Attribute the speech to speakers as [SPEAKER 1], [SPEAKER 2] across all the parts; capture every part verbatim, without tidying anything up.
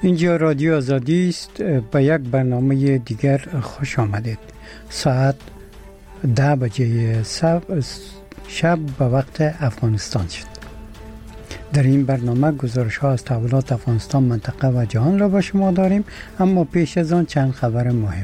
[SPEAKER 1] اینجا رادیو آزادی است. به یک برنامه دیگر خوش آمدید. ساعت ده بجه شب به وقت افغانستان شد. در این برنامه گزارش ها از تحولات افغانستان، منطقه و جهان را با شما داریم، اما پیش از آن چند خبر مهم.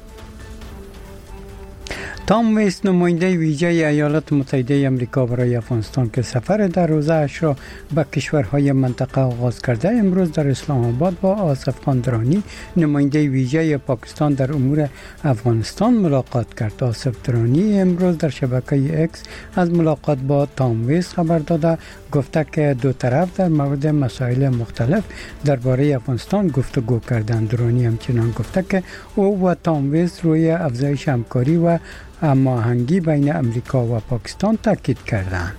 [SPEAKER 1] تام ویست، نماینده ویژه ایالات متحده آمریکا برای افغانستان که سفر در روزه اش را به کشورهای منطقه آغاز کرده، امروز در اسلام آباد با آصف خان درانی، نماینده ویژه پاکستان در امور افغانستان ملاقات کرد. آصف درانی امروز در شبکه اکس از ملاقات با تام ویست خبر داده، گفته که دو طرف در مورد مسائل مختلف درباره افغانستان گفتگو کردند. درانی همچنان گفته که او و تام ویست روی افزایش همکاری و هماهنگی بین امریکا و پاکستان تاکید کردند.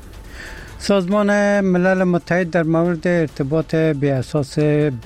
[SPEAKER 1] سازمان ملل متحد در مورد ارتباط بی اساس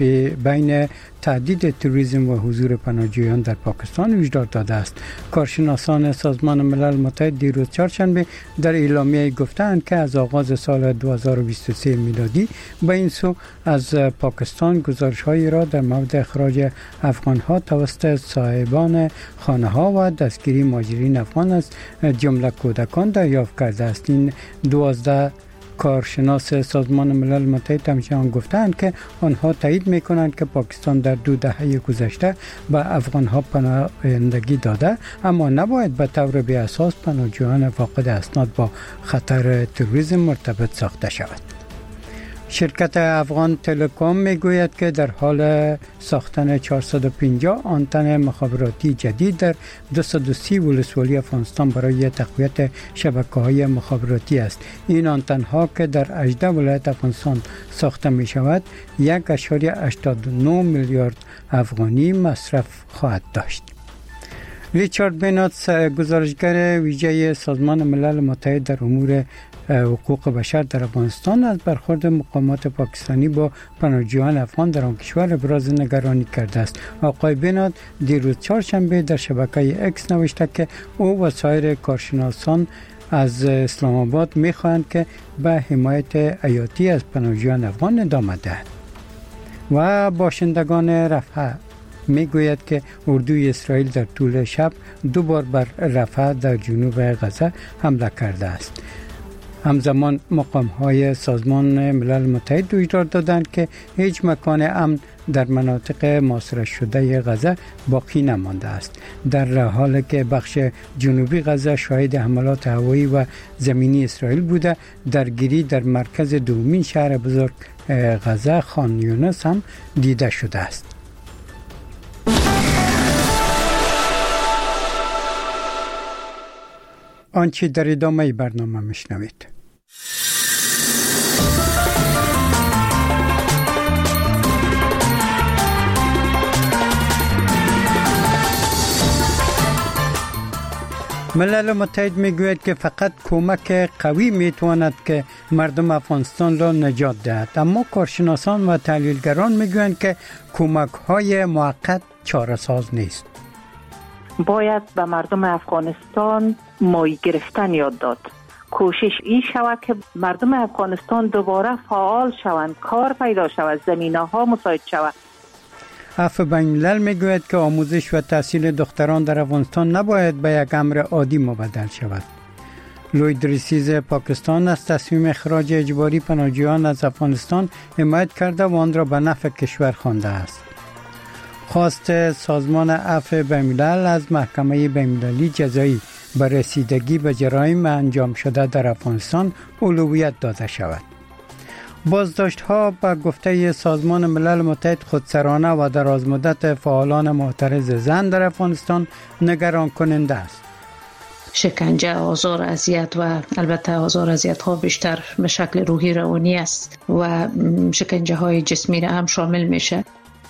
[SPEAKER 1] بین تهدید تروریسم و حضور پناهجویان در پاکستان هشدار داده است. کارشناسان سازمان ملل متحد دیروز چهارشنبه در اعلامیه گفتند که از آغاز سال دو هزار و بیست و سه میلادی به این سو از پاکستان گزارش‌هایی را در مورد اخراج افغان‌ها توسط صاحبان خانه‌ها و دستگیری مهاجرین افغان از جمله کودکان دریافت کرده است. این دوازده کارشناس سازمان ملل متحد همچنان گفتند که آنها تایید می‌کنند که پاکستان در دو دهه گذشته به افغان‌ها پناهندگی داده، اما نباید به طور بی اساس پناهجویان فاقد اسناد با خطر تروریسم مرتبط ساخته شود. شرکت افغان تلکام میگوید که در حال ساختن چهارصد و پنجاه آنتن مخابراتی جدید در دویست و سی ولسوالی افغانستان برای تقویت شبکه‌های مخابراتی است. این آنتن ها که در هجده ولایت افغانستان ساخته می شود، یک و هشتاد و نه میلیارد افغانی مصرف خواهد داشت. ریچارد بینات، گزارشگر ویژه سازمان ملل متحد در امور حقوق بشر در افغانستان، از برخورد مقامات پاکستانی با پناهجویان افغان در آن کشور ابراز نگرانی کرده است. آقای بینات دیروز چهارشنبه در شبکه اکس نوشته که او و سایر کارشناسان از اسلام آباد می‌خواهند که به حمایت حیاتی از پناهجویان افغان ادامه دهد. و باشندگان رفح میگوید که اردوی اسرائیل در طول شب دو بار بر رفح در جنوب غزه حمله کرده است. همزمان مقام‌های سازمان ملل متحد هشدار دادند که هیچ مکان امن در مناطق محاصره شده غزه باقی نمانده است، در حالی که بخش جنوبی غزه شاهد حملات هوایی و زمینی اسرائیل بوده. درگیری در مرکز دومین شهر بزرگ غزه، خان یونس، هم دیده شده است. آنچه در ادامه برنامه میشنوید. ملل متحد میگوید که فقط کمک قوی میتواند که مردم افغانستان را نجات دهد، اما کارشناسان و تحلیلگران میگویند که کمک های موقت چاره ساز نیست.
[SPEAKER 2] باید به مردم افغانستان مای گرفتن یاد داد. کوشش این شود که مردم افغانستان دوباره فعال شوند، کار پیدا شود، زمینه ها مساعد شود.
[SPEAKER 1] عفو بین الملل میگوید که آموزش و تحصیل دختران در افغانستان نباید به یک امر عادی مبدل شود. لوید ریسیز پاکستان از تصمیم اخراج اجباری پناهجویان از افغانستان حمایت کرده و آن را به نفع کشور خوانده است. خواست سازمان عفو بین الملل از محکمه بین المللی جزایی به رسیدگی به جرایم انجام شده در افغانستان اولویت داده شود. بازداشت‌ها به گفته سازمان ملل متحد خودسرانه و دراز مدت فعالان معترض زن در افغانستان نگران کننده است.
[SPEAKER 3] شکنجه، آزار، اذیت و البته آزار اذیت ها بیشتر به شکل روحی روانی است و شکنجه های جسمی را هم شامل میشه.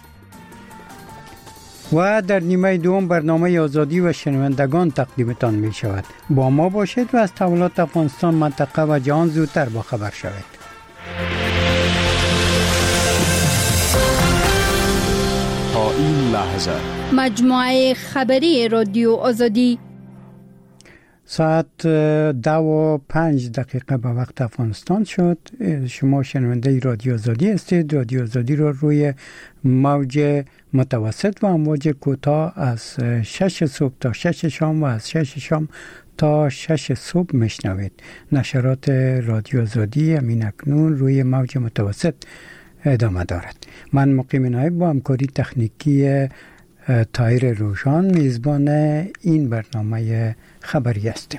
[SPEAKER 1] و در نیمه دوم برنامه آزادی و شنوندگان تقدیمتان می شود. با ما باشید و از تحولات افغانستان، منطقه و جهان زودتر با خبر شوید.
[SPEAKER 4] تا این لحظه
[SPEAKER 5] مجموعه خبری رادیو آزادی.
[SPEAKER 1] ساعت دو و پنج دقیقه به وقت افغانستان شد. شما شنونده رادیو آزادی هستید. رادیو آزادی رو روی موج متوسط و امواج کوتاه از شش صبح تا شش شام و از شش شام تا شش صبح میشنوید. نشرات رادیو آزادی همین اکنون روی موج متوسط ادامه دارد. من مقیم نایب با همکاری تکنیکی طاهر روشان میزبان این برنامه خبری هستیم.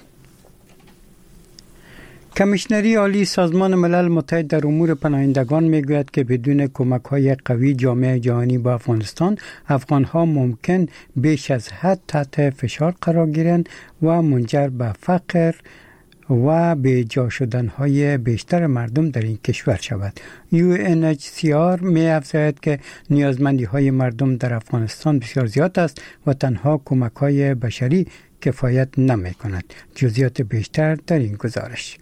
[SPEAKER 1] کمیشنری عالی سازمان ملل متحد در امور پناهندگان میگوید که بدون کمک‌های قوی جامعه جهانی با افغانستان، افغان‌ها ممکن بیش از حد تحت فشار قرار گیرند و منجر به فقر و به جا شدن‌های بیشتر مردم در این کشور شود. یو ان اچ سی آر می افزاید که نیازمندی‌های مردم در افغانستان بسیار زیاد است و تنها کمک‌های بشری کفایت نمی‌کند. جزئیات بیشتر در این گزارش.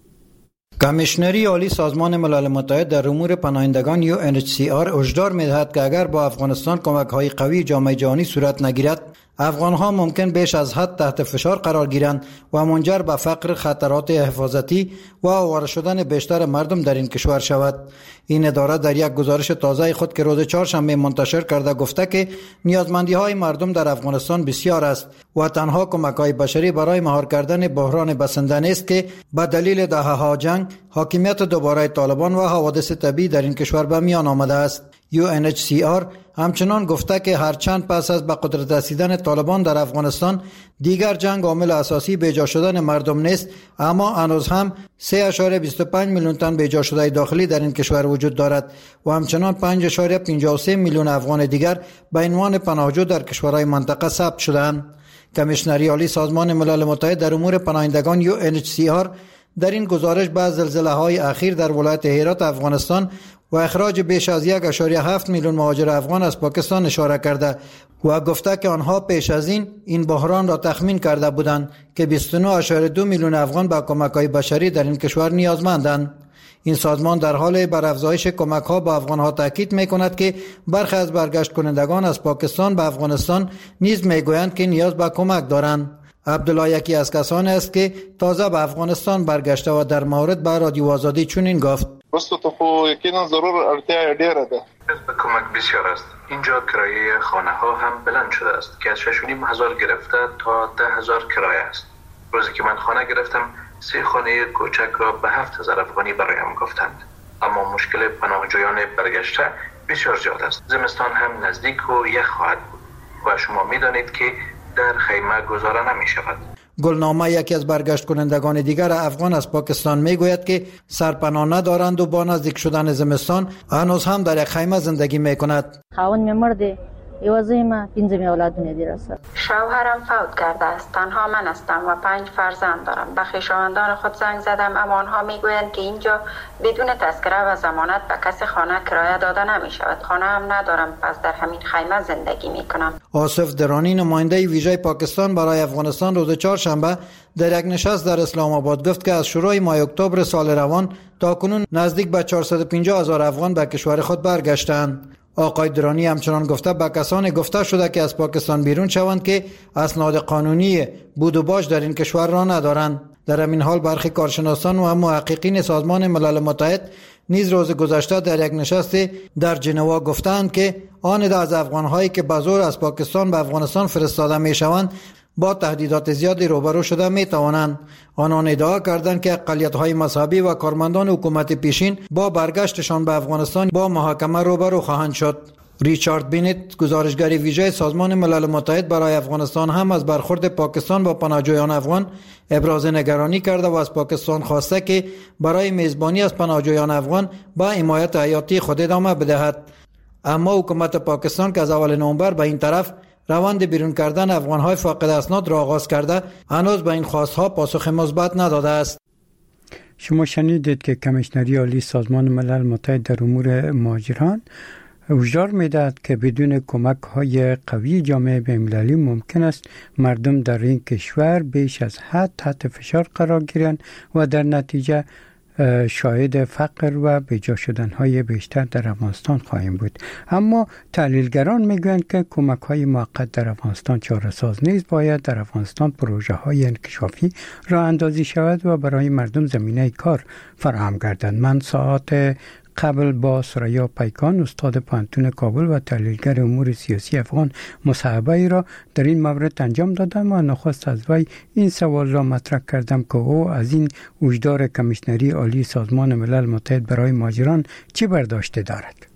[SPEAKER 4] کمیشنری عالی سازمان ملل متحد در امور پناهندگان یو ان اچ سی آر هشدار می‌دهد که اگر با افغانستان کمک‌های قوی جامعه جهانی صورت نگیرد، افغان‌ها ممکن بیش از حد تحت فشار قرار گیرند و منجر به فقر، خطرات حفاظتی و آواره شدن بیشتر مردم در این کشور شود. این اداره در یک گزارش تازه خود که روز چهارشنبه منتشر کرده گفته که نیازمندی‌های مردم در افغانستان بسیار است و تنها کمک‌های بشری برای مهار کردن بحران بسنده نیست که به دلیل دهه‌ها جنگ، حاکمیت دوباره طالبان و حوادث طبیعی در این کشور به میان آمده است. یو ان اچ سی آر همچنان گفته که هرچند پس از به قدرت رسیدن طالبان در افغانستان دیگر جنگ عامل اساسی بیجا شدن مردم نیست، اما هنوز هم سه ممیز بیست و پنج میلیون تن بیجا شده داخلی در این کشور وجود دارد و همچنان پنج ممیز پنجاه و سه میلیون افغان دیگر به عنوان پناهجو در کشورهای منطقه ثبت شده‌اند. کمیشنری عالی سازمان ملل متحد در امور پناهندگان یو ان اچ سی آر در این گزارش به زلزله‌های اخیر در ولایت هرات افغانستان و اخراج بیش از یک ممیز هفت میلیون مهاجر افغان از پاکستان اشاره کرده و گفته که آنها پیش از این این بحران را تخمین کرده بودند که بیست و نه ممیز دو میلیون افغان به کمک‌های بشری در این کشور نیازمندند. این سازمان در حال بر افزایش کمک‌ها به افغان‌ها تاکید می‌کند که برخی از برگشت کنندگان از پاکستان به افغانستان نیز می‌گویند که نیاز به کمک دارند. عبدالله یکی از کسانی است که تازه به افغانستان برگشته و در مورد به رادیو آزادی چنین گفت:
[SPEAKER 5] واسه تو خو یقینا ضرور ارتیا ډیره ده.
[SPEAKER 6] به کمک بسیار است. اینجا کرایه خانه ها هم بلند شده است که از شش و نیم هزار گرفته تا ده هزار کرایه است. روزی که من خانه گرفتم سه خانه کوچک را به هفت هزار افغانی برایم گفتند. اما مشکل پناهجویان برگشته بسیار زیاد است. زمستان هم نزدیک و یخ خواهد بود و شما می‌دانید که در خیمه گذاره نمی شود.
[SPEAKER 4] گلنامه یکی از برگشت کنندگان دیگر افغان از پاکستان میگوید که سرپناه ندارند و با نزدیک شدن زمستان هنوز هم در یک خیمه زندگی میکند.
[SPEAKER 7] خاوند می مرده یوازه ما پنځه اولادونه دي راسره.
[SPEAKER 8] شوهرم فوت کرده است. تنها من هستم و پنج فرزند دارم. به خویشاوندان خود زنگ زدم اما آنها میگویند که اینجا بدون تذکره و ضمانت به کسی خانه کرایه داده نمی شود. خانه هم ندارم، پس در همین خیمه زندگی می کنم.
[SPEAKER 4] آصف درانی نماینده ویژه پاکستان برای افغانستان روز چهارشنبه در یک نشست در اسلام آباد گفت که از شروع ماه اکتبر سال روان تا کنون نزدیک به چهارصد و پنجاه هزار افغان به کشور خود برگشتند. آقای درانی همچنان گفته به کسانی گفته شده که از پاکستان بیرون شوند که اسناد قانونی بود و باش در این کشور را ندارند. در همین حال برخی کارشناسان و محققین سازمان ملل متحد نیز روز گذشته در یک نشست در ژنوا گفتند که آن از افغان‌هایی که به زور از پاکستان به افغانستان فرستاده می‌شوند با تهدیدات زیادی روبرو شده می‌توانند. آنان ادعا کردند که اقلیت‌های مذهبی و کارمندان حکومت پیشین با برگشتشان به افغانستان با محاکمه روبرو خواهند شد. ریچارد بینت، گزارشگر ویژه سازمان ملل متحد برای افغانستان، هم از برخورد پاکستان با پناهجویان افغان ابراز نگرانی کرده و از پاکستان خواسته که برای میزبانی از پناهجویان افغان با حمایت حیاتی خود ادامه بدهد. اما حکومت پاکستان که از اول نوامبر به این طرف روند بیرون کردن افغان‌های فاقد اسناد را آغاز کرده، هنوز به این خواست‌ها پاسخ مثبت نداده است.
[SPEAKER 1] شما شنیدید که کمیشنری عالی سازمان ملل متحد در امور مهاجران هشدار می‌دهد که بدون کمک‌های قوی جامعه بین‌المللی ممکن است مردم در این کشور بیش از حد تحت فشار قرار گیرند و در نتیجه شاهد فقر و بیجا شدن‌های بیشتر در افغانستان خواهیم بود. اما تحلیلگران میگویند که کمک‌های موقت در افغانستان چاره‌ساز نیست. باید در افغانستان پروژه‌های انکشافی راه اندازی شود و برای مردم زمینه کار فراهم گردد. من ساعت قبل با سریا پیکان استاد پانتون کابل و تحلیلگر امور سیاسی افغان مصاحبه ای را در این مورد انجام دادم و نخست از وی این سوال را مطرح کردم که او از این وجدار کمیشنری عالی سازمان ملل متحد برای مهاجران چی برداشته دارد؟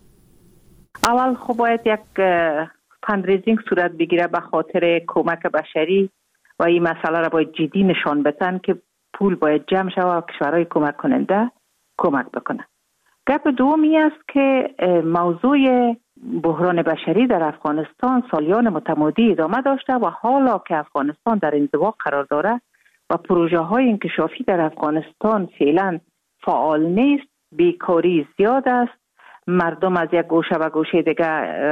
[SPEAKER 2] اول خب باید یک فندریزینگ صورت بگیره به خاطر کمک بشری و این مسئله را باید جدی نشان بدن که پول باید جمع شود و کشورهای کمک کننده کمک بکنه. گپ دومی است که موضوع بحران بشری در افغانستان سالیان متمادی ادامه داشته و حالا که افغانستان در انزوا قرار داره و پروژه های انکشافی در افغانستان فعلا فعال نیست، بیکاری زیاد است، مردم از یک گوشه و گوشه دیگه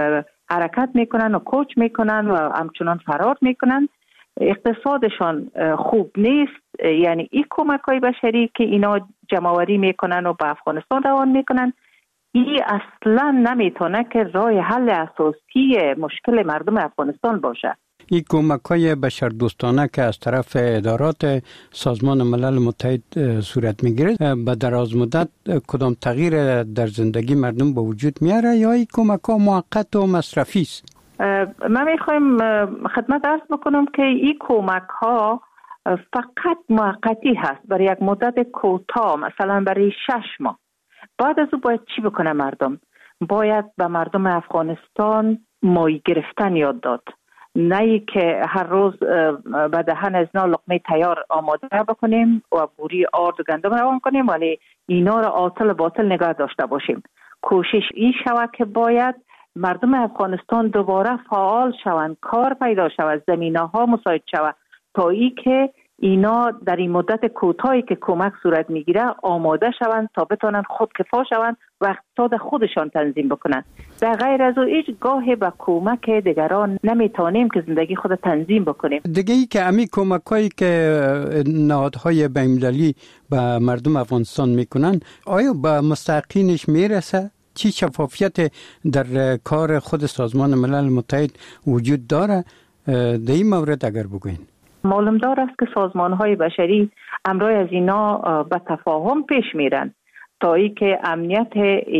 [SPEAKER 2] حرکت میکنن و کوچ میکنن و همچنان فرار میکنن، اقتصادشان خوب نیست. یعنی این کمک های بشری که اینا جمع‌آوری میکنن و به افغانستان روان میکنن، این اصلا نمیتونه که راه حل اساسی مشکل مردم افغانستان باشه.
[SPEAKER 1] این کمک های بشردوستانه که از طرف ادارات سازمان ملل متحد صورت میگیره به دراز مدت کدام تغییر در زندگی مردم به وجود میاره یا این کمک ها موقت و مصرفی است؟
[SPEAKER 2] من میخوایم خدمت عرض بکنم که این کمک ها فقط موقتی هست، برای یک مدت کوتاه، مثلا برای شش ماه. بعد از او باید چی بکنه مردم؟ باید به مردم افغانستان مای گرفتن یاد داد، نه که هر روز به دهن از اینا لقمه تیار آماده بکنیم و بوری آرد و گندم روان کنیم ولی اینا را عاطل باطل نگاه داشته باشیم. کوشش این شود که باید مردم افغانستان دوباره فعال شوند، کار پیدا شود، زمینه ها مساعد شود تا ای که اینا در این مدت کوتاهی که کمک صورت میگیره آماده شوند تا بتونن خودکفا شوند و اقتصاد خودشان تنظیم بکنن. در غیر از او هیچ گاهی به کمک دیگران نمیتونیم که زندگی خود تنظیم بکنیم.
[SPEAKER 1] دیگه ای که امی کمکایی که نهادهای بین‌المللی به مردم افغانستان میکنن آیا به مستحقینش میرسه؟ چی شفافیت در کار خود سازمان ملل متحد وجود داره؟ در این مورد اگر بگوین.
[SPEAKER 2] معلوم دار است که سازمان‌های بشری امروز از اینا به تفاهم پیش میرن تا ای که امنیت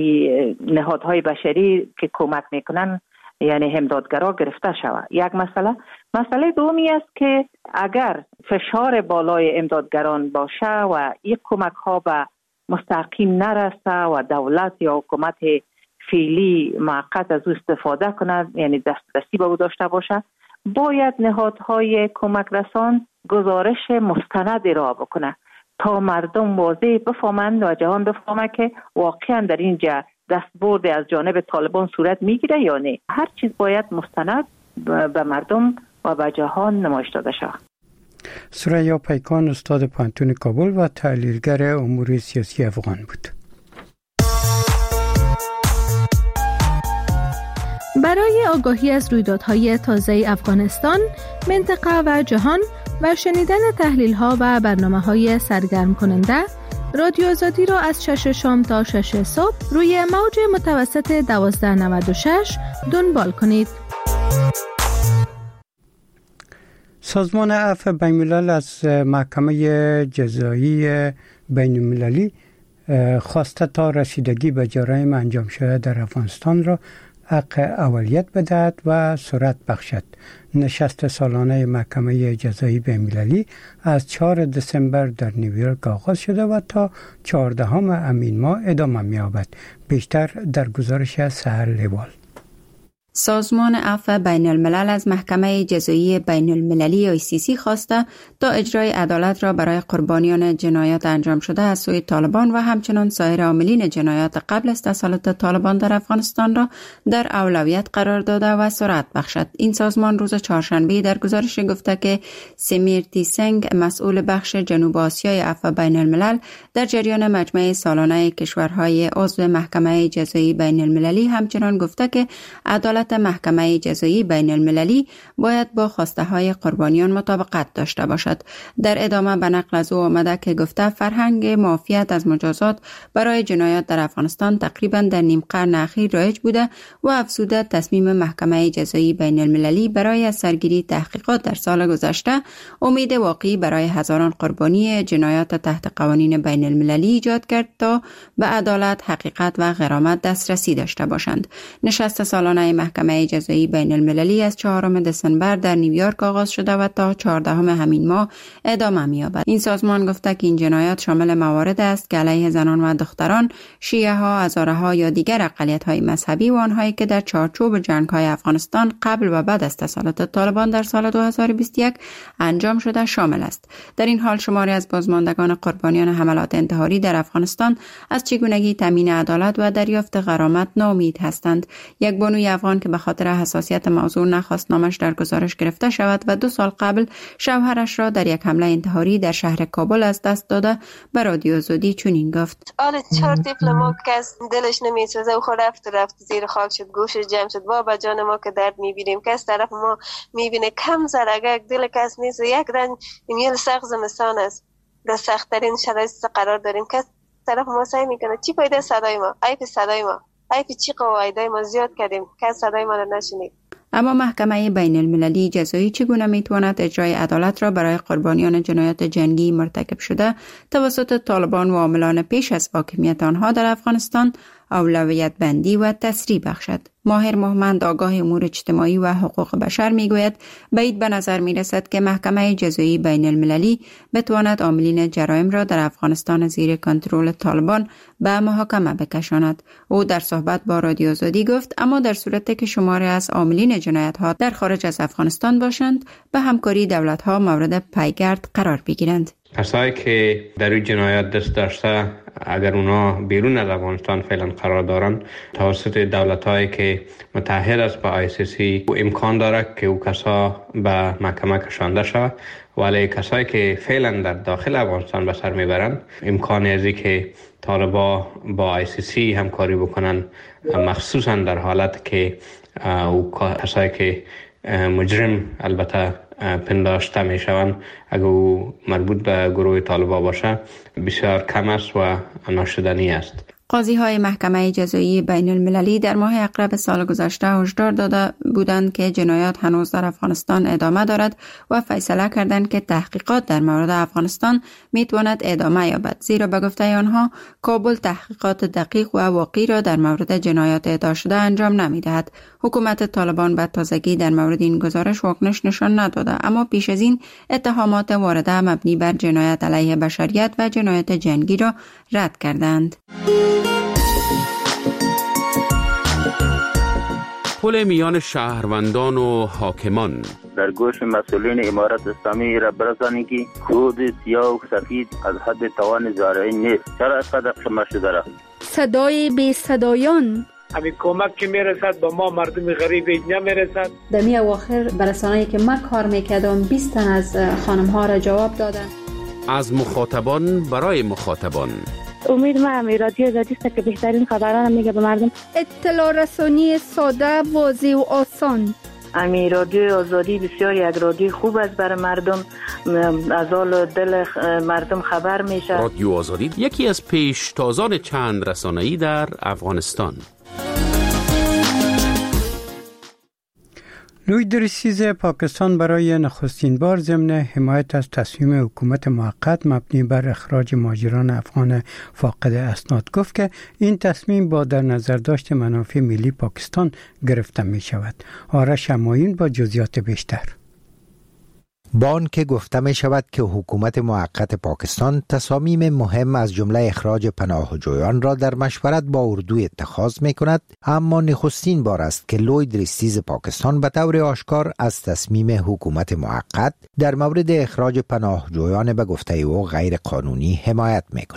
[SPEAKER 2] نهادهای بشری که کمک میکنن یعنی همدادگرا گرفته شود. یک مسئله مسئله دومی است که اگر فشار بالای امدادگران باشه و این کمک ها به مستحقین نرسه و دولت یا حکومت فعلی موقت از او استفاده کند، یعنی دسترسی به او داشته باشه، باید نهادهای کمک رسان گزارش مستند ارائه بکنه تا مردم واضح بفهمند و جهان بفهمه که واقعا در اینجا دستبرد از جانب طالبان صورت میگیره یا نه. هر چیز باید مستند به مردم و به جهان نمایش داده شود.
[SPEAKER 1] سریا پیکان استاد پانتون کابل و تحلیلگر امور سیاسی افغان بود.
[SPEAKER 9] برای آگاهی از رویدادهای تازه افغانستان، منطقه و جهان و شنیدن تحلیل‌ها و برنامه‌های سرگرم کننده، رادیو آزادی را از شش شام تا شش صبح روی موج متوسط دوازده نود و شش دنبال کنید.
[SPEAKER 1] سازمان عفو بین‌الملل از محکمه جزایی بین‌المللی خواسته تا رسیدگی به جرایم انجام شده در افغانستان را حق اولیت بدهد و سرعت بخشد. نشست سالانه محکمه جزایی بین‌المللی از چهارم دسامبر در نیویورک آغاز شده و تا چهاردهم همین ماه ادامه می‌یابد. بیشتر در گزارش سحر لیوال.
[SPEAKER 10] سازمان عفو بین الملل از محکمه جزایی بین المللی آی سی سی خواسته تا اجرای عدالت را برای قربانیان جنایات انجام شده از سوی طالبان و همچنان سایر عاملین جنایات قبل از تسلط طالبان در افغانستان را در اولویت قرار داده و سرعت بخشد. این سازمان روز چهارشنبه در گزارش گفته که سمیرتی سنگ، مسئول بخش جنوب آسیای عفو بین الملل، در جریان مجمع سالانه کشورهای عضو محکمه جزایی بین المللی همچنان گفته که عدالت عدالت محکمه جزایی بین المللی باید با خواسته های قربانیان مطابقت داشته باشد. در ادامه به نقل از او آمده که گفته فرهنگ معافیت از مجازات برای جنایات در افغانستان تقریبا در نیم قرن اخیر رایج بوده و افزوده تصمیم محکمه جزایی بین المللی برای از سرگیری تحقیقات در سال گذشته امید واقعی برای هزاران قربانی جنایات تحت قوانین بین المللی ایجاد کرد تا به عدالت، حقیقت و غرامت دسترسی داشته باشند. نشست سالانه محکمه جزایی بین المللی از چهارم دسامبر در نیویورک آغاز شده و تا چهاردهم همین ماه ادامه می‌یابد. این سازمان گفته که این جنایات شامل موارد است که علیه زنان و دختران، شیعه ها، هزاره ها یا دیگر اقلیت‌های مذهبی و آنهایی که در چارچوب جنگ‌های افغانستان قبل و بعد از تسلط طالبان در سال دو هزار و بیست و یک انجام شده شامل است. در این حال شماری از بازماندگان قربانیان حملات انتحاری در افغانستان از چگونگی تامین عدالت و دریافت غرامت ناامید هستند. یک بانوی افغان که به خاطر حساسیت موضوع نخواست نامش در گزارش گرفته شود و دو سال قبل شوهرش را در یک حمله انتحاری در شهر کابل از دست داده به رادیو آزادی چنین گفت:
[SPEAKER 11] آل چهار طفل ما کس دلش نمیسوزه و خود رفت رفت زیر خاک شد، گوشش جمع شد. بابا جان ما که درد میبینیم کس طرف ما میبینه کم زرگه دل کس نیست. یک رنج میل سخت زمستان است، در سخت‌ترین شرایط قرار داریم. کس طرف ما سعی میکنه چی پیدا صدای ما، عیب صدای ما، عیب چی قواعدای ما زیاد کردیم کس صدای ما را نشنید.
[SPEAKER 10] اما محکمه بین المللی جزایی چگونه میتواند اجرای عدالت را برای قربانیان جنایات جنگی مرتکب شده توسط طالبان و عاملان پیش از حاکمیت آنها در افغانستان اولویت بندی و تسریع بخشد؟ ماهر محمد آگاه امور اجتماعی و حقوق بشر میگوید بعید به نظر میرسد که محکمه جزایی بین المللی بتواند عاملین جرایم را در افغانستان زیر کنترل طالبان به محاکمه بکشاند. او در صحبت با رادیو آزادی گفت اما در صورتی که شماری از عاملین جنایت ها در خارج از افغانستان باشند به همکاری دولت ها مورد پیگرد قرار بگیرند.
[SPEAKER 12] کسایی که در این جنایات دست داشته اگر اونا بیرون از افغانستان فعلا قرار دارن توسط دولت‌هایی که متحد است با آی سی سی امکان داره که او کسا به محکمه کشانده شود، ولی کسایی که فعلا در داخل افغانستان به سر میبرند امکان ازی که طالبا با آی سی سی همکاری بکنن، مخصوصا در حالت که او کسایی که مجرم البته پنداشته می شوند اگر او مربوط به گروه طالبا باشه بسیار کم است و ناشدنی است.
[SPEAKER 10] قاضی های محکمه جزایی بین المللی در ماه اقرب سال گذشته هشدار داده بودند که جنایات هنوز در افغانستان ادامه دارد و فیصله کردند که تحقیقات در مورد افغانستان می تواند ادامه یابد، زیرا به گفته آنها کابل تحقیقات دقیق و واقعی را در مورد جنایات ادعا شده انجام نمی دهد. حکومت طالبان به تازگی در مورد این گزارش واکنش نشان نداده، اما پیش از این اتهامات وارده مبنی بر جنایت علیه بشریت و جنایت جنگی را رد کردند.
[SPEAKER 13] پل میان شهروندان و حاکمان
[SPEAKER 14] در گوش مسئولین امارت اسلامی را برسانی که خود سیاه و سفید از حد توان زارعی نیست. چرا اینقدر شما شده را؟
[SPEAKER 9] صدای بی صدایان
[SPEAKER 15] همین کمک که میرسد با ما مردم غریب نمیرسد.
[SPEAKER 16] در می اواخر برسانه‌ای که من کار میکردم بیست تن از خانم ها را جواب دادن.
[SPEAKER 13] از مخاطبان برای مخاطبان.
[SPEAKER 17] امید ما امی رادیو آزادی است که بهترین خبران میگه به مردم.
[SPEAKER 9] اطلاع رسانی ساده، واضح و آسان.
[SPEAKER 2] امی رادیو آزادی بسیار یک رادیو خوب است برای مردم، از حال دل مردم خبر میشه.
[SPEAKER 13] رادیو آزادی یکی از پیشتازان چند رسانه‌ای در افغانستان.
[SPEAKER 1] لوید رئیس پاکستان برای نخستین بار ضمن حمایت از تصمیم حکومت موقت مبنی بر اخراج مهاجران افغان فاقد اسناد گفت که این تصمیم با در نظر داشت منافع ملی پاکستان گرفته می شود. آرش همایون با جزئیات بیشتر.
[SPEAKER 18] با آن که گفته می شود که حکومت موقت پاکستان تصامیم مهم از جمله اخراج پناهجویان را در مشورت با اردو اتخاذ می کند، اما نخستین بار است که لوید رئیس پاکستان به طور آشکار از تصمیم حکومت موقت در مورد اخراج پناهجویان به گفته او غیر قانونی حمایت می کند.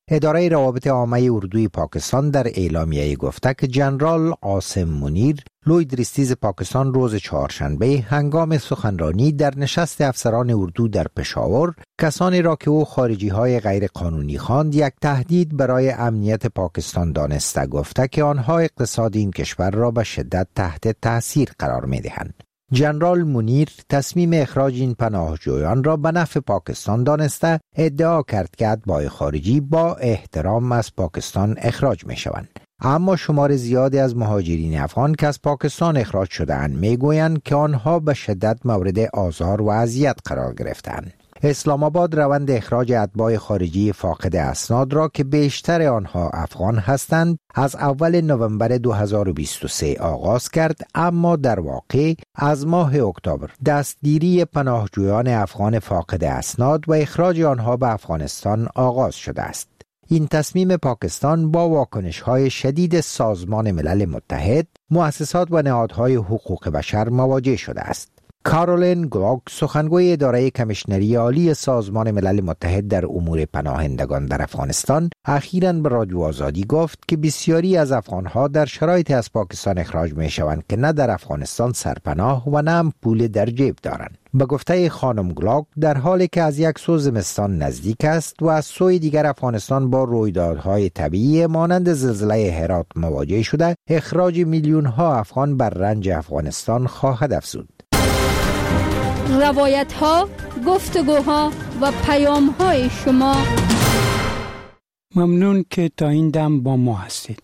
[SPEAKER 18] اداره روابط عامه اردوی پاکستان در اعلامیه گفته که جنرال عاصم منیر لوید ریستیز پاکستان روز چهارشنبه هنگام سخنرانی در نشست افسران اردو در پشاور کسانی را که او خارجی های غیر قانونی خواند یک تهدید برای امنیت پاکستان دانسته گفته که آنها اقتصاد این کشور را به شدت تحت تاثیر قرار می دهند. جنرال منیر تصمیم اخراج این پناهجویان را به نفع پاکستان دانسته ادعا کرد که اتباع خارجی با احترام از پاکستان اخراج می شوند. اما شمار زیادی از مهاجرین افغان که از پاکستان اخراج شده‌اند میگویند که آنها به شدت مورد آزار و اذیت قرار گرفتند. اسلام آباد روند اخراج اتباع خارجی فاقد اسناد را که بیشتر آنها افغان هستند از اول نوامبر دو هزار و بیست و سه آغاز کرد، اما در واقع از ماه اکتبر دستگیری پناهجویان افغان فاقد اسناد و اخراج آنها به افغانستان آغاز شده است. این تصمیم پاکستان با واکنش‌های شدید سازمان ملل متحد، مؤسسات و نهادهای حقوق بشر مواجه شده است. کارولین گلاک، سخنگوی اداره کمیشنری عالی سازمان ملل متحد در امور پناهندگان در افغانستان، اخیراً به رادیو آزادی گفت که بسیاری از افغانها در شرایط از پاکستان اخراج می شوند که نه در افغانستان سرپناه و نه هم پول در جیب دارند. به گفته خانم گلاک، در حالی که از یک سو زمستان نزدیک است و از سوی دیگر افغانستان با رویدادهای طبیعی مانند زلزله هرات مواجه شده، اخراج میلیون ها افغان بر رنج افغانستان خواهد افزود.
[SPEAKER 9] روایت ها، گفتگوها و پیام های شما.
[SPEAKER 1] ممنون که تا این دم با ما هستید.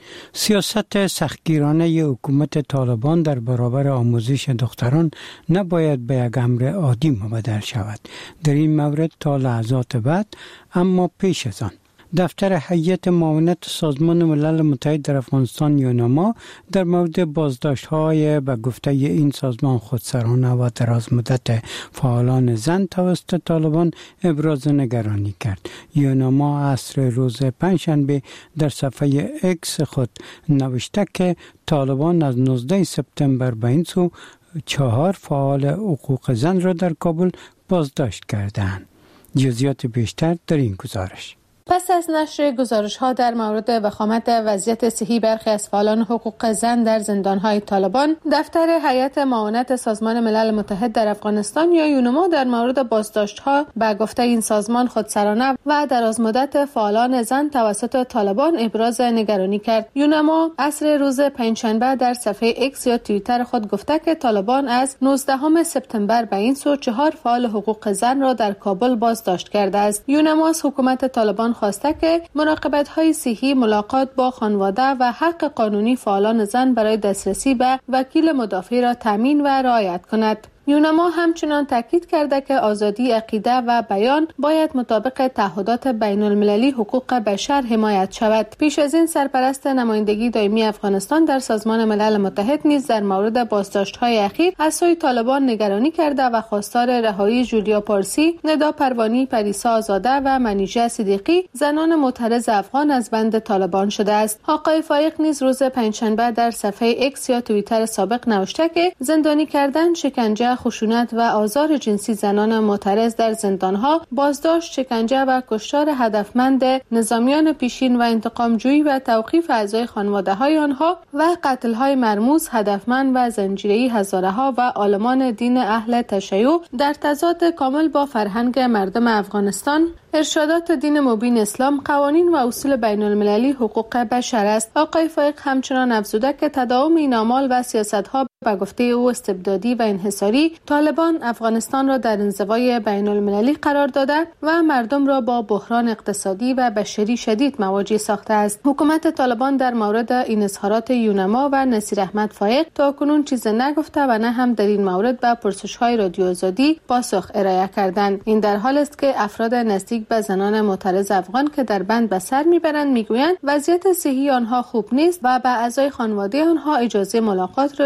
[SPEAKER 1] سیاست سختگیرانه حکومت طالبان در برابر آموزش دختران نباید به یک امر عادی مبدل شود. در این مورد تا لحظات بعد، اما پیش از آن، دفتر هیئت معاونت سازمان ملل متحد در افغانستان یوناما در مورد بازداشت‌های به گفته این سازمان خودسرانه و دراز مدت فعالان زن توسط طالبان ابراز نگرانی کرد. یوناما عصر روز پنجشنبه در صفحه اکس خود نوشته که طالبان از نوزدهم سپتامبر به این سو چهار فعال حقوق زن را در کابل بازداشت کردند. جزئیات بیشتر در این گزارش.
[SPEAKER 9] پس از نشر گزارش‌ها در مورد وخامت وضعیت صحی برخی از فعالان حقوق زن در زندان‌های طالبان، دفتر هیئت معاونت سازمان ملل متحد در افغانستان یا یوناما در مورد بازداشت‌ها به گفته این سازمان خودسرانه و درازمدت فعالان زن توسط طالبان ابراز نگرانی کرد. یوناما عصر روز پنجشنبه در صفحه اکس یا توییتر خود گفته که طالبان از نوزدهم سپتامبر به این سو چهار فعال حقوق زن را در کابل بازداشت کرده است. یوناما از حکومت طالبان خواسته که مراقبت‌های صحی، ملاقات با خانواده و حق قانونی فعالان زن برای دسترسی به وکیل مدافع را تامین و رعایت کند. یوناما همچنان تاکید کرده که آزادی عقیده و بیان باید مطابق تعهدات بین المللی حقوق بشر حمایت شود. پیش از این سرپرست نمایندگی دائمی افغانستان در سازمان ملل متحد نیز در مورد بازداشت‌های اخیر از سوی طالبان نگرانی کرده و خواستار رهایی جولیا پارسی، ندا پروانی، پریسا آزاده و منیژه صدیقی، زنان معترض افغان از بند طالبان شده است. آقای فایق نیز روز پنجشنبه در صفحه اکس یا توییتر سابق نوشته که زندانی کردن، شکنجه، خشونت و آزار جنسی زنان معترض در زندانها، بازداشت، شکنجه و کشتار هدفمند نظامیان پیشین و انتقامجویی و توقیف اعضای خانواده‌های آنها و قتل‌های مرموز، هدفمند و زنجیره‌ای هزاره‌ها و عالمان دین اهل تشیع در تضاد کامل با فرهنگ مردم افغانستان، ارشادات دین مبین اسلام، قوانین و اصول بین المللی حقوق بشر است. آقای فایق همچنان افزوده که تداوم این اعمال و سیاست‌ها به گفته او استبدادی و انحصاری، طالبان افغانستان را در انزوای بین المللی قرار داده و مردم را با بحران اقتصادی و بشری شدید مواجه ساخته است. حکومت طالبان در مورد این اظهارات یوناما و نصیر احمد فایق تاکنون چیز نگفته و نه هم در این مورد به پرسش‌های رادیو آزادی پاسخ ارائه کردند. این در حال است که افراد نزدیک به زنان معترض افغان که در بند به سر میبرند میگویند وضعیت صحی آنها خوب نیست و به اعضای خانواده آنها اجازه ملاقات را نیز نمی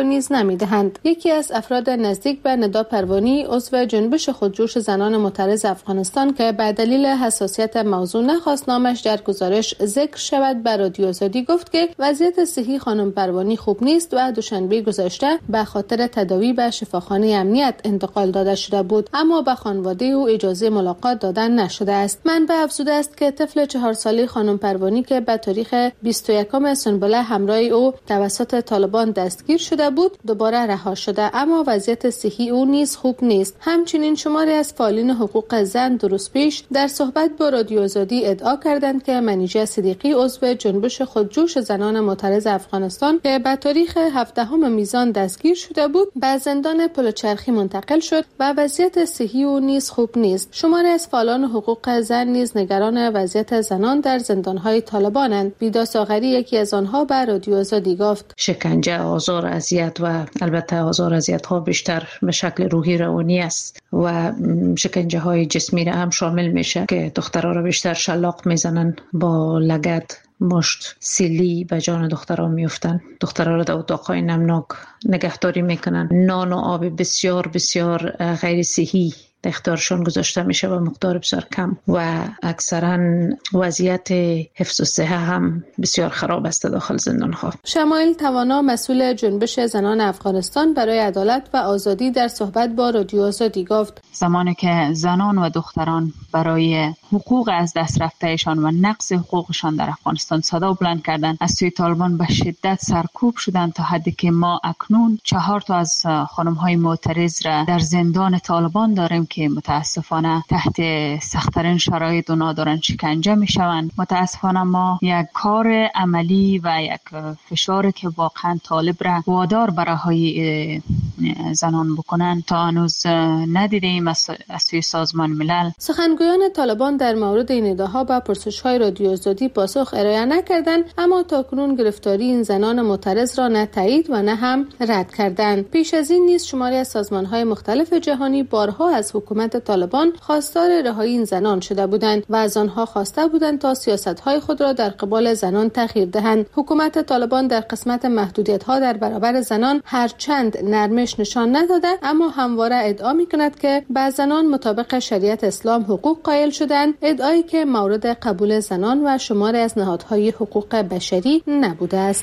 [SPEAKER 9] می‌دهند. یکی از افراد نزدیک به ندا پروانی، عضو جنبش خودجوش زنان معترض افغانستان که به دلیل حساسیت موضوع نخواست نامش در گزارش ذکر شود، به رادیو آزادی گفت که وضعیت صحی خانم پروانی خوب نیست و دوشنبه گذشته به خاطر تداوی به شفاخانه امنیت انتقال داده شده بود، اما به خانواده او اجازه ملاقات دادن نشده است. منبع افزوده است که طفل چهار ساله خانم پروانی که به تاریخ بیست و یکم سنبله همراه او توسط طالبان دستگیر شده بود دوباره رها شده، اما وضعیت صحی او نیز خوب نیست. همچنین شماری از فعالین حقوق زن درست پیش در صحبت با رادیو آزادی ادعا کردند که منیژه صدیقی عضو جنبش خودجوش زنان معترض افغانستان که به تاریخ هفدهم میزان دستگیر شده بود به زندان پلچرخی منتقل شد و وضعیت صحی او نیز خوب نیست. شماری از فعالان حقوق زن نیز نگران وضعیت زنان در زندان‌های طالبانند. بیدا ساغری یکی از آنها به رادیو آزادی گفت:
[SPEAKER 3] شکنجه، آزار، اذیت و البته آزار اذیت‌ها بیشتر به شکل روحی روانی است و شکنجه های جسمی را هم شامل میشه که دخترها را بیشتر شلاق میزنن، با لگد، مشت، سیلی به جان دخترها میفتن، دخترها را در اتاقهای نمناک نگهداری میکنن، نان و آب بسیار بسیار غیر صحی در اختیارشان گذاشته میشه و مقدار بسیار کم و اکثرا وضعیت حفظ الصحه هم بسیار خراب است داخل زندان ها.
[SPEAKER 9] شمایل توانا، مسئول جنبش زنان افغانستان برای عدالت و آزادی، در صحبت با رادیو آزادی گفت:
[SPEAKER 19] زمانی که زنان و دختران برای حقوق از دست رفتهشان و نقض حقوقشان در افغانستان صدا بلند کردند، از سوی طالبان به شدت سرکوب شدند تا حدی که ما اکنون چهار تا از خانم های معترض را در زندان طالبان داریم که متاسفانه تحت سخت‌ترین شرایط اونا دارن شکنجه میشوند. متاسفانه ما یک کار عملی و یک فشاری که واقعا طالب را وادار به رهایی زنان بکنن تا هنوز ندیدیم از سوی سازمان ملل.
[SPEAKER 9] سخنگویان طالبان در مورد این ادعاها به پرسش‌های رادیو آزادی پاسخ ارائه نکردند، اما تاکنون گرفتاری این زنان معترض را نه تایید و نه هم رد کردند. پیش از این نیز شماری از سازمان‌های مختلف جهانی بارها از حکومت طالبان خواستار رهایی این زنان شده بودند و از آنها خواسته بودند تا سیاست‌های خود را در قبال زنان تغییر دهند. حکومت طالبان در قسمت محدودیت‌ها در برابر زنان هرچند نرمش نشان نداده، اما همواره ادعا می‌کند که به زنان مطابق شریعت اسلام حقوق قائل شدند، ادعایی که مورد قبول زنان و شماری از نهادهای حقوق بشری نبوده است.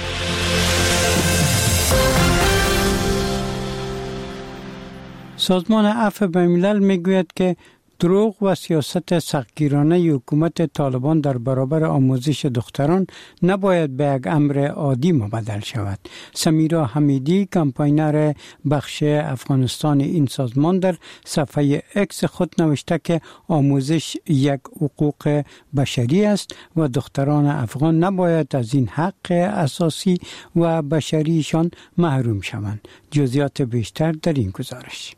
[SPEAKER 1] سازمان عفو بین‌الملل میگوید که دروغ و سیاست سختگیرانه حکومت طالبان در برابر آموزش دختران نباید به یک امر عادی مبدل شود. سمیرا حمیدی، کمپاینر بخش افغانستان این سازمان، در صفحه اکس خود نوشته که آموزش یک حقوق بشری است و دختران افغان نباید از این حق اساسی و بشریشان محروم شوند. جزئیات بیشتر در این گزارش.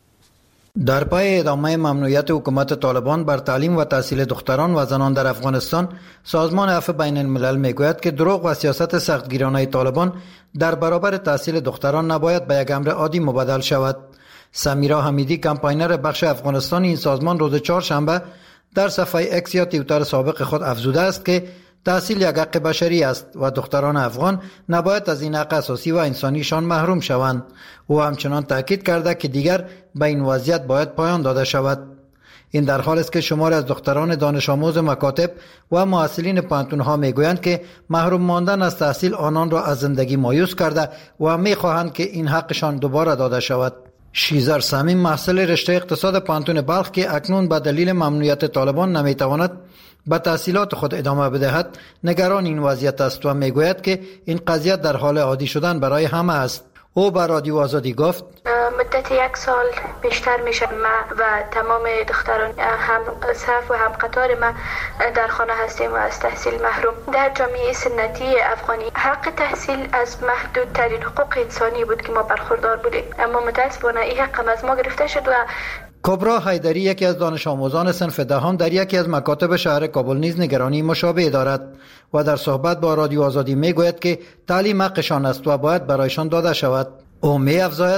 [SPEAKER 4] در پای ادامه ممنوعیت حکومت طالبان بر تعلیم و تحصیل دختران و زنان در افغانستان، سازمان عفو بین الملل میگوید که دروغ و سیاست سختگیرانه طالبان در برابر تحصیل دختران نباید به یک امر عادی مبدل شود. سمیرا حمیدی، کمپاینر بخش افغانستان این سازمان، روز چهارشنبه در صفحه اکس یا توییتر سابق خود افزوده است که تحصیل یک حق بشری است و دختران افغان نباید از این حق اساسی و انسانیشان محروم شوند. او همچنان تاکید کرده که دیگر به این وضعیت باید پایان داده شود. این در حالی است که شمار از دختران دانش آموز مکاتب و محصلین پانتون‌ها میگویند که محروم ماندن از تحصیل آنان را از زندگی مایوس کرده و میخواهند که این حقشان دوباره داده شود. شیزر سمیم، محصل رشته اقتصاد پانتون بلخ که اکنون به دلیل ممنوعیت طالبان نمیتواند به تحصیلات خود ادامه بدهد، نگران این وضعیت است و میگوید که این قضیه در حال عادی شدن برای همه است. او به رادیو آزادی گفت:
[SPEAKER 20] مدت یک سال بیشتر میشه ما و تمام دختران هم صف و هم قطار ما در خانه هستیم و از تحصیل محروم. در جامعه سنتی افغانی حق تحصیل از محدودترین حقوق انسانی بود که ما برخوردار بودیم، اما متاسفانه این حق از ما گرفته شد. و
[SPEAKER 4] کبرا حیدری، یکی از دانش آموزان صنف دهم در یکی از مکاتب شهر کابل، نیز نگرانی مشابه دارد و در صحبت با رادیو آزادی میگوید که تعلیم حقشان است و باید برایشان داده شود. او می افزاید: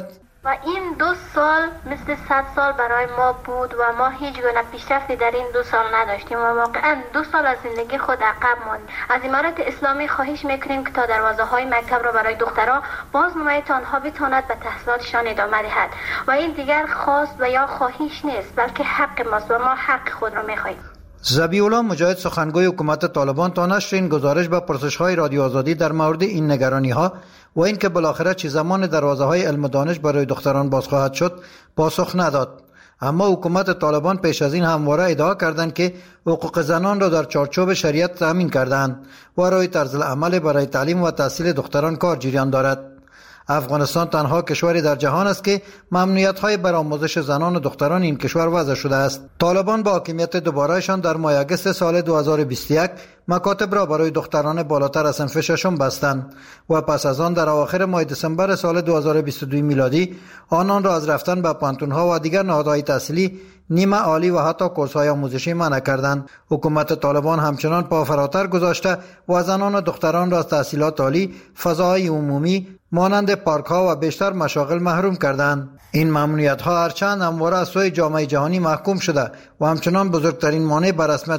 [SPEAKER 20] و این دو سال مثل صد سال برای ما بود و ما هیچ گونه پیشرفتی در این دو سال نداشتیم و واقعا دو سال از زندگی خود عقب ماندیم. از امارت اسلامی خواهش میکنیم که تا دروازه های مکتب را برای دخترها باز نماید تا آنها بتواند به تحصیلاتشان ادامه دهد و این دیگر خواست و یا خواهش نیست بلکه حق ماست و ما حق خود را میخواهیم.
[SPEAKER 4] ذبیح مجاهد سخنگوی حکومت طالبان تا نشر این گزارش به پرسش‌های رادیو آزادی در مورد این نگرانی‌ها و اینکه بالاخره چه زمان دروازه‌های علم و دانش برای دختران باز خواهد شد پاسخ نداد. اما حکومت طالبان پیش از این همواره ادعا کردند که حقوق زنان را در چارچوب شریعت تامین کردند و روی طرز العمل برای تعلیم و تحصیل دختران کار جریان دارد. افغانستان تنها کشوری در جهان است که ممنوعیت‌های بر آموزش زنان و دختران این کشور وضع شده است. طالبان با حاکمیت دوبارهشان در ماه اگست سال دو هزار و بیست و یک مکاتب را برای دختران بالاتر از صنف ششم بستند و پس از آن در اواخر ماه دسامبر سال دو هزار و بیست و دو میلادی آنان را از رفتن به پانتون‌ها و دیگر نهادهای تحصیلی نیمه عالی و حتی کورس‌های آموزشی منع کردند. حکومت طالبان همچنان پا فراتر گذاشته و زنان و دختران را از تحصیلات عالی، فضاهای عمومی مانند پارک ها و بیشتر مشاغل محروم کردند. این ممنوعیت ها هرچند همواره از سوی جامعه جهانی محکوم شده و همچنان بزرگترین مانع بر رسمیت